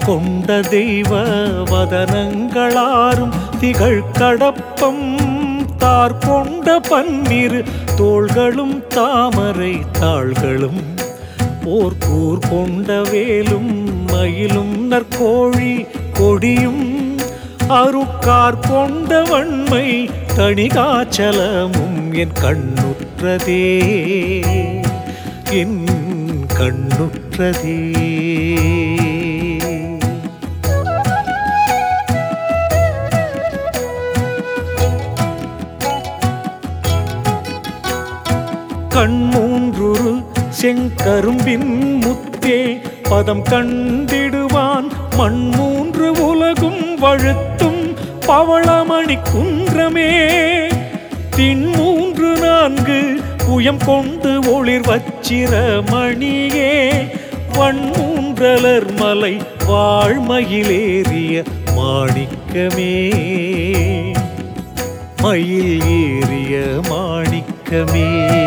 கொண்ட தெய்வ வதனங்களாரும் திகழ் கடப்பம் தார் கொண்ட பன்னிரு தோள்களும் தாமரை தாள்களும் போர்க்கூர் கொண்ட வேலும் மயிலும் நற்கோழி கொடியும் அருக்கார் கொண்ட வன்மை தணிகாச்சலமும் என் கண்ணுற்றதே என் கண்ணுற்றதே. கண்மூன்றுரு செங்கரும்பின் முத்தே பதம் கண்டிடுவான் மண்மூன்று உலகும் வழுத்தும் பவளமணி குன்றமே தின்மூன்று நான்கு புயம் கொண்டு ஒளிர் வச்சிர மணியே வண்மூன்றலர் மலை வாழ்மயிலேறிய மாணிக்கமே மயில் ஏறிய மாணிக்கமே.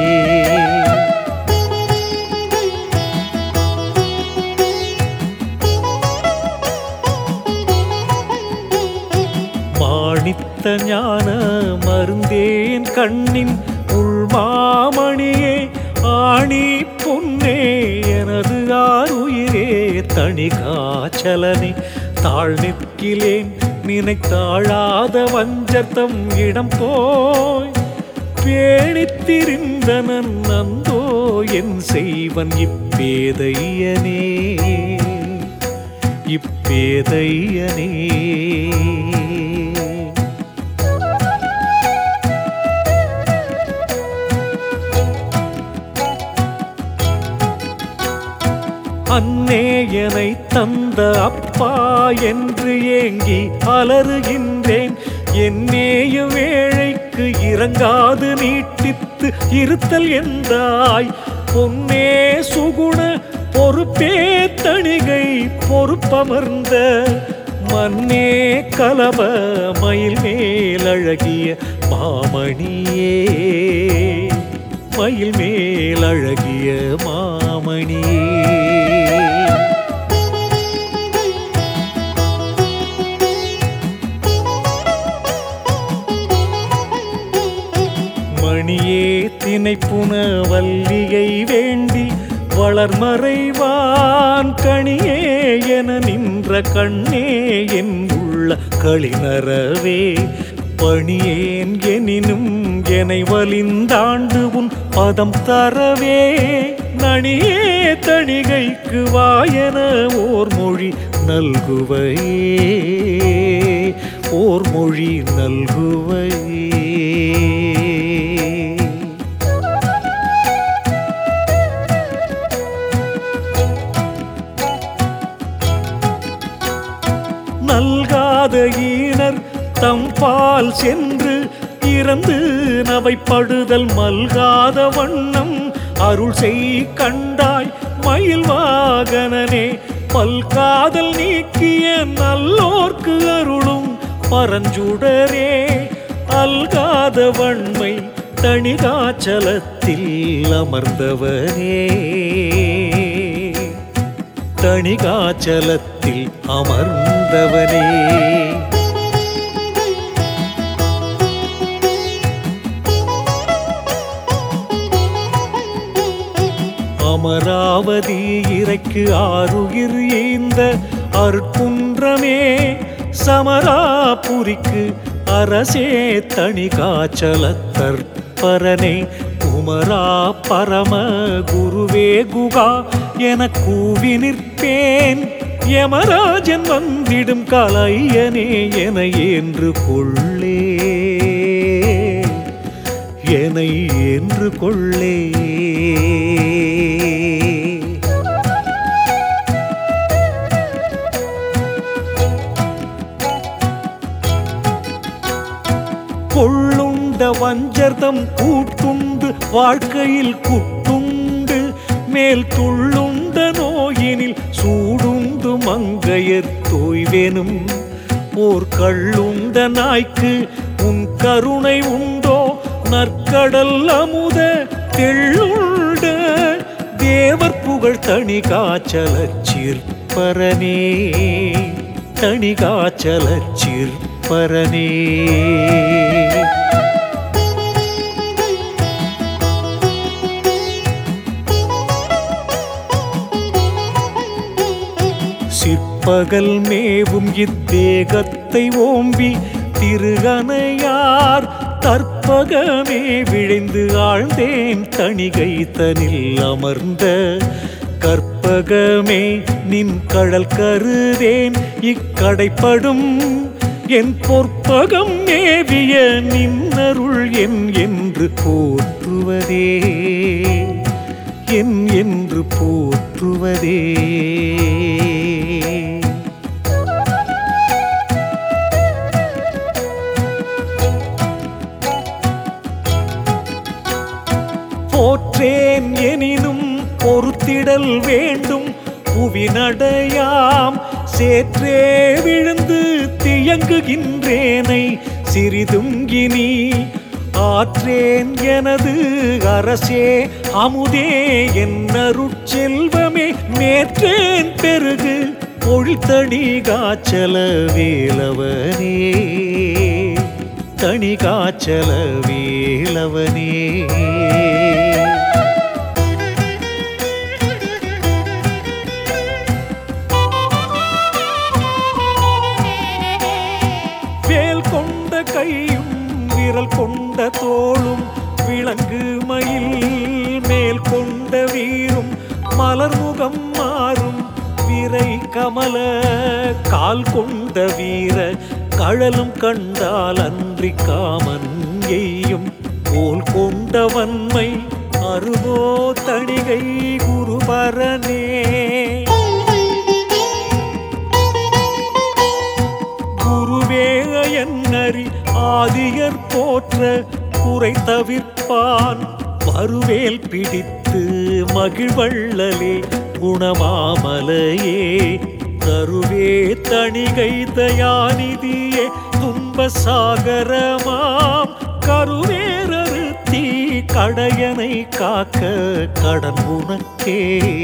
மாணித்த ஞான மருந்தேன் கண்ணின் உள்மாமணியே ஆணி பொன்னே எனது ஆருயிரே தணிகாச்சலனே தாழ் நிற்கிலேன் நினைத்தாழாத வஞ்சத்தம் இடம் போய் பேணித்திருந்தனன் நந்தோ என் செய்வன் இப்பேதையனே இப்பேதையனே. அன்னேயனை தந்த அப்பா என்று ஏங்கி அலறுகின்றேன் என்னேய வேளைக்கு இறங்காது நீட்டித்து இருத்தல் என்றாய் பொன்னே சுகுண பொறுப்பே தணிகை பொறுப்பமர்ந்த மன்னே கலப மயில் மேலழகிய மாமணியே மயில் மேலழகிய மாமணியே. மணியே திணைப்புன வல்லியை வேண்டி வளர்மறைவான் கணியே என நின்ற கண்ணே என் உள்ள களிநரவே பணியேன் எனினும் என்னை வலிந்தாண்டு உன் பதம் தரவே நணியே தணிகைக்கு வாயன ஓர் மொழி நல்குவையே ஓர் மொழி நல்குவையே. நல்காத ஈனர் தம்பால் சென்று இறந்து நவைப்படுதல் மல்காத வண்ணம் அருள் செய் கண்டாய் மயில் வாகனனே பல்காதல் நீக்கிய நல்லோர்க்கு அருளும் பரஞ்சுடரே அல்காத வன்மை தணிகாச்சலத்தில் அமர்ந்தவனே தணிகாச்சலத்தில் அமர்ந்தவனே. அமராவதி இறைக்கு ஆருயிர் ஏந்த அருட்குன்றமே சமராபுரிக்கு அரசே தணிகாச்சலத்தற்பரனே குமரா பரம குருவே குகா என கூவி நிற்பேன் யமராஜன் வந்திடும் கலையனே என என்று கொள்ளே என என்று கொள்ளே. கொள்ளுண்ட வஞ்சர்தம் கூட்டுண்டு வாழ்க்கையில் குட்டுண்டு மேல் துள்ளுண்ட நோயினில் சூடுண்டு மங்கையர் தோய்வேனும் ஓர் கள்ளுண்ட நாய்க்கு உன் கருணை உண்டோ நற்கடல் அமுத தெள்ளுண்ட தேவர் புகழ் தணிகாச்சலச் சீர்த்த சிற்பரனே தணிகாச்சல சிற்பரனே. சிற்பகல் மேவும் இத்தேகத்தை ஓம்பி திருகனையார் தற்பகமே விழைந்து ஆழ்ந்தேன் தணிகை தனில் அமர்ந்த கற்பகமே நின் கடல் கருதேன் இக்கடைப்படும் என் பொற்பகம் மேவிய நின்னருள் என் என்று போற்றுவதே என் என்று போற்றுவதே. போற்றேன் எனினும் பொறுத்திடல் வேண்டும் புவிநடையாம் சேற்றே விழுந்து தியங்குகின்றேனை சிறிதும் இனி ஆற்றேன் எனது அரசே அமுதே என் அருட்செல்வமே மேற்றேன் பெருகு பொழித்தணிகாச்சல வேலவனே தணிகாச்சல வேலவனே. வேல் கொண்ட கையும் விரல் கொண்ட தோளும் விளங்கு மயில் மேல் கொண்ட வீரும் மலர்முகம் மாறும் விரை கமல கால் கொண்ட வீர கழலும் கண்டால் அன்றி காமன் எய்யும் போல் கொண்ட வன்மை அருவோ தணிகை குருபரனே. குருவே என்னறி ஆதியர் போற்ற குறை தவிர்ப்பான் வருவேல் பிடித்து மகிழ்வள்ளலே குணமாமலையே தருவே தணிகை தயாநிதியே துன்ப சாகரமாம் கருவேரறுத்தி கடையனை காக்க கடன் உனக்கே.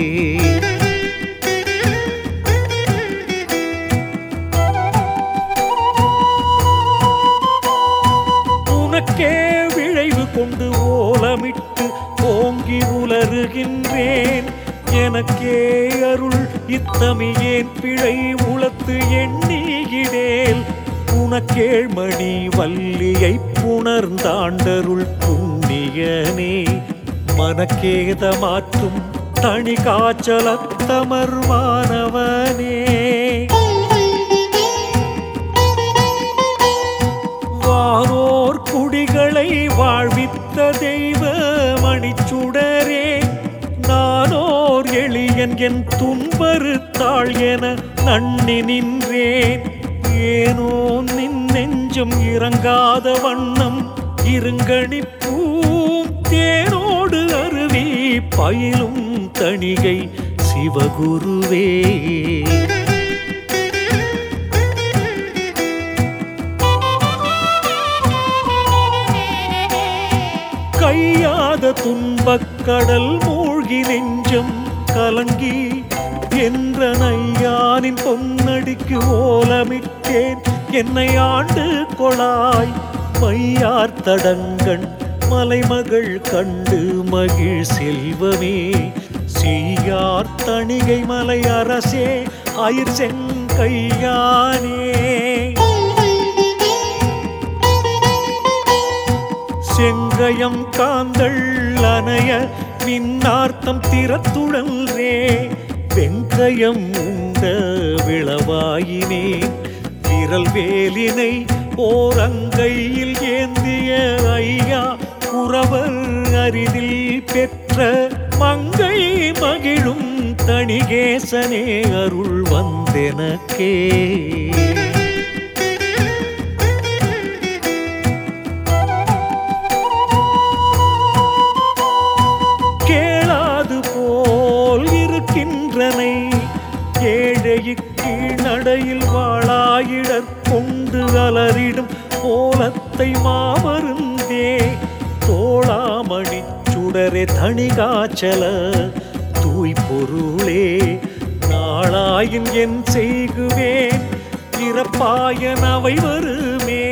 உனக்கே விழைவு கொண்டு ஓலமிட்டு ஓங்கி உலருகின்றேன் எனக்கே அருள் இத்தமியேன் பிழை உளத்து எண்ணியிடேல் உனக்கேழ்மணி வல்லியை புணர்ந்தாண்டருள் புண்ணியனே மனக்கேத மாற்றும் தணிகாச்சலத்தமர்வானவனே. வானோர் குடிகளை வாழ்வித்த தெய்வ மணிச்சுடரே நானோர் எளியன் என் துன்பறுத்தாள் என நன்னி நின்றேன் ஏனோ நின் நெஞ்சம் இறங்காத வண்ணம் இருங்கணிப்பூம் தேனோடு அருவி பயிலும் தணிகை சிவகுருவே. கையாத துன்பக்கடல் மூழ்கி நெஞ்சம் கலங்கி என்ற நையானின் பொன்னடிக்கு ஓலமிட்டேன் என்னை ஆண்டு கொளாய் மையார் தடங்கண் மலைமகள் கண்டு மகிழ் செல்வமே சீயார் தணிகை மலை அரசே அயிர் செங்கையானே. செங்கயம் காந்தள் அணைய மின்னார்த்தம் திறத்துழல்ரே வெங்கயம் உண்ட விளவாயினே விரல் வேலினை ஓரங்கையில் ஏந்திய ஐயா குறவர் அரிதில் பெற்ற மங்கை மகிழும் தணிகேசனே அருள் வந்தெனக்கே. ஏழைக்கீழ் நடையில் வாழாயிடற் கொண்டு அலறிடும் கோலத்தை மாமருந்தே தோளாமணி சுடரே தணிகாச்சல தூய் பொருளே தாளாயின் என் செய்குவேன் இறப்பாயன் அவை வருமே.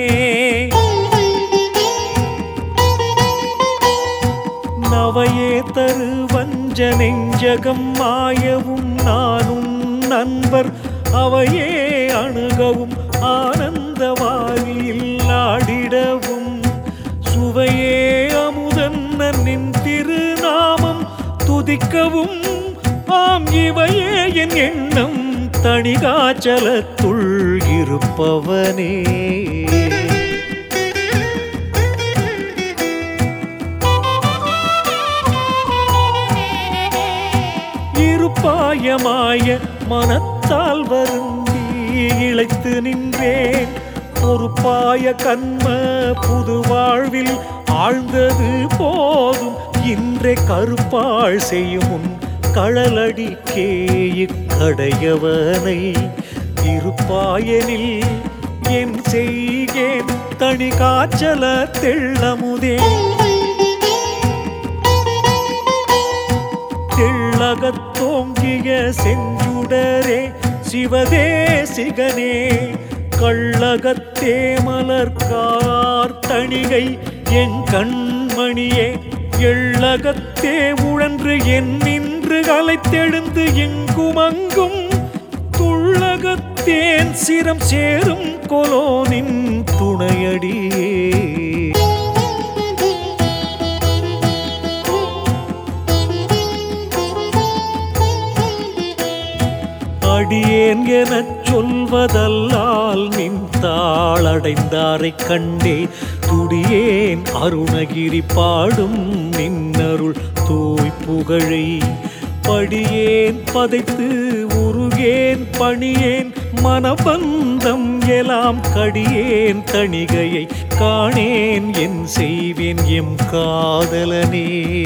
நவையே தரு வஞ்ச நெஞ்சகம் மாயவும் நானும் நண்பர் அவையே அணுகவும் ஆனந்த வாரியில் ஆடிடவும் சுவையே அமுதன்ன நின் திருநாமம் துதிக்கவும் ஆம் இவையே என் எண்ணம் தணிகாச்சலத்துள் இருப்பவனே. இருப்பாயமாய மனத்தால் வருந்தி இழைத்து நின்றேன் பொறுப்பாய கண்ம புது வாழ்வில் ஆழ்ந்தது போதும் இன்றே கருப்பாள் செய்யும் களலடிக்கே இக்கடையவனை இருப்பாயனில் என் செய்கேன் தணிகாச்சல தெள்ளமுதே. தெள்ளகத்தோங்கிய செஞ்சுடரே சிவதேசிகனே கள்ளகத்தே மலர்கார் தணிகை என் கண்மணியே எள்ளகத்தே உழன்று என் நின்று கலைத்தெழுந்து எங்குமங்கும் துள்ளகத்தேன் சிரம் சேரும் கொலோனின் துணையடியே. அடியேன் எனச் சொல்வதல்லால் நின் தாளடைந்தாரை கண்டே துடியேன் அருணகிரி பாடும் நின்னருள் தூய் புகழை படியேன் பதைத்து உருகேன் பணியேன் மனபந்தம் எல்லாம் கடியேன் தணிகையை காணேன் என் செய்வேன் எம் காதலனே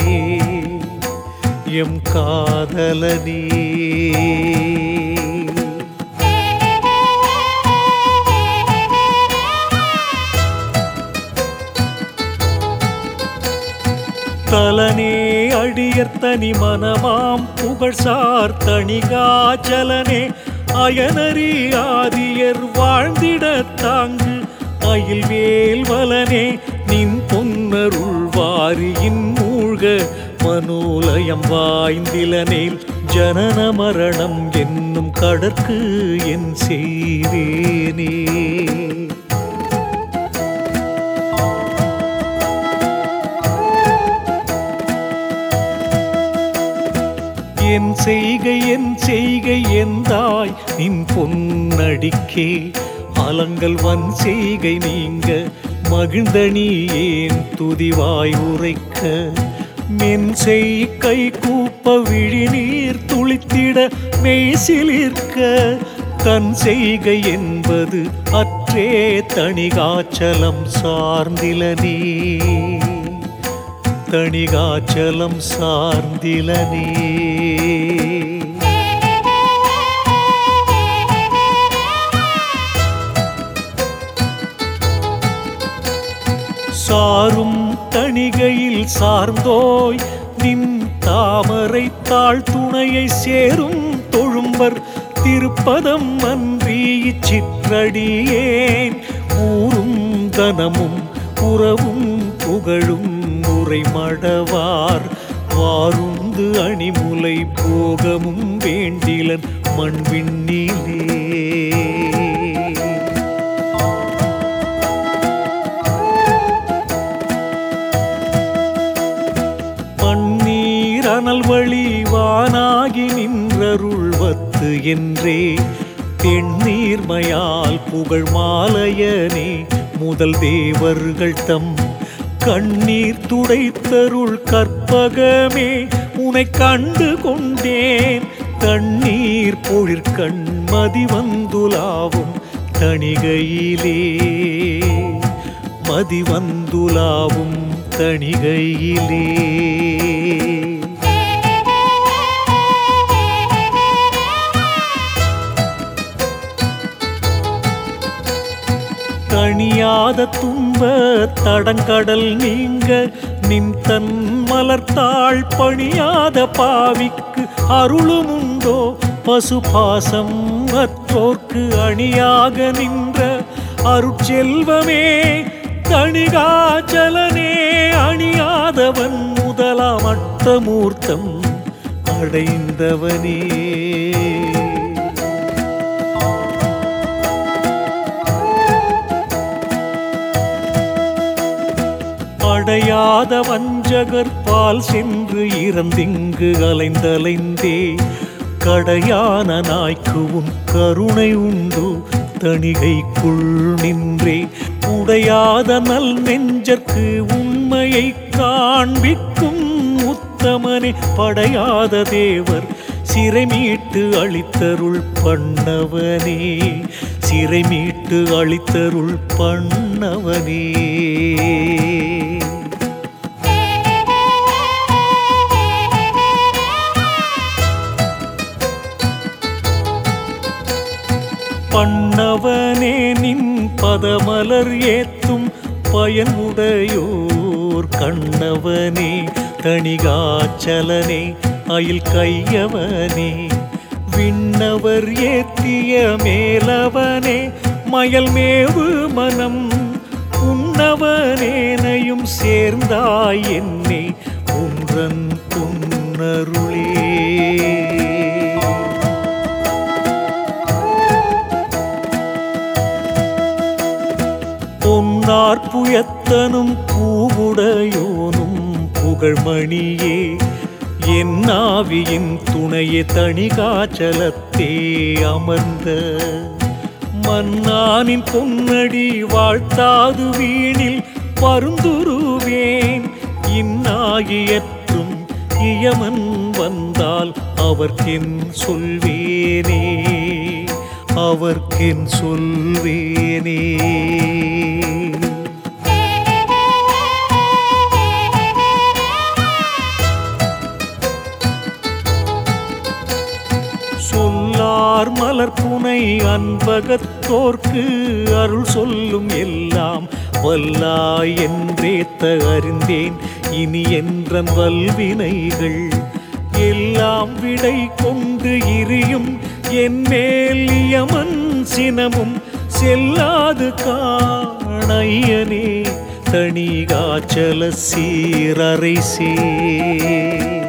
எம் காதலனே. தலனே அடியர் தனி மனமாம் புகழ்சார் தணிகாச்சலனே அயனறி ஆதியர் வாழ்ந்திட தாங்கு அயில்வேல் வலனே நின் பொன்னருள் வாரியின் மூழ்க மனோலயம் வாய்ந்திலனேல் ஜனன மரணம் என்னும் கடற்கு என் செய்வேனே. என் செய்கை எந்தாய் நின் பொன்னடிக்கே அலங்கல் வன் செய்கை நீங்க மகிழ்ந்தனி ஏன் துதிவாய் உரைக்க மென் செய் கை கூப்ப விழி நீர் துளித்திட மெய்சிலிர்க்க தன் செய்கை என்பது அற்றே தணிகாச்சலம் சார்ந்திலனே தணிகாச்சலம் சார்ந்திலனே. சாரும் தணிகையில் சார்ந்தோய் நின் தாமரை தாழ் துணையை சேரும் தொழும்பர் திருப்பதம் அன்றி இச்சிற்றடியேன் ஊரும் தனமும் உறவும் புகழும் உரைமடவார் வாருந்து அணிமுலை போகமும் வேண்டிலன் மண்விண்ணிலே. பன்னீர் அனல் வழி வானாகி நின்றருள்வத்து என்றே தென்னீர்மையால் புகழ் மாலையனே முதல் தேவர்கள் தம் கண்ணீர் துடைத்தருள் கற்பகமே உனை கண்டு கொண்டேன் தண்ணீர் பொழிற்கண் மதிவந்துலாவும் தணிகையிலே மதிவந்துலாவும் தணிகையிலே. தணியாத துன்ப தடங்கடல் நீங்க நின் தன் மலர்த்தாள் பணியாத பாவிக்கு அருளுமுண்டோ பசுபாசம் அற்றோர்க்கு அணியாக நின்ற அருட்செல்வமே தணிகாச்சலனே அணியாதவன் முதலாம் அட்டமூர்த்தம் அடைந்தவனே அடையாத வஞ்சகர் பால் சென்று இறந்திங்கு அலைந்தலைந்தே கடையான நாய்க்கு உன் கருணை உண்டு தணிகைக்குள் நின்றே உடையாத நல் நெஞ்சற்கு உண்மையை காண்பிக்கும் உத்தமனே படையாத தேவர் சிறை மீட்டு அளித்தருள் பண்ணவனே சிறை மீட்டு அளித்தருள் பண்ணவனே பண்ணவனே நின் பதமலர் ஏத்தும் பயன் உடையோர் கண்ணவனே தணிகாச்சலனே அயில் கையவனே விண்ணவர் ஏத்திய மேலவனே மயல் மேவு மனம் உண்ணவனேனையும் சேர்ந்தாய் என்னே உன்றன் புன்னருளே பொன்னார்புயத்தனும் பூவுடையோனும் புகழ்மணியே என் ஆவியின் துணையே தணிகாச்சலத்தே அமர்ந்த மன்னானின் பொன்னடி வாழ்த்தாது வீணில் பருந்துருவேன் இன்னாகியற்றும் இயமன் வந்தால் அவர்க்கென் சொல்வேனே அவர்க்கென் சொல்வேனே சொல்லார் மலர்புனை அன்பகத்தோர்க்கு அருள் சொல்லும் எல்லாம் வல்லாய் என்றேத்த அறிந்தேன் இனி என்றன் வல்வினைகள் எல்லாம் விடை கொண்டு இரியும் என் மேல் யமன் சினமும் செல்லாது காணையனே தணிகாச்சல சீரரை சே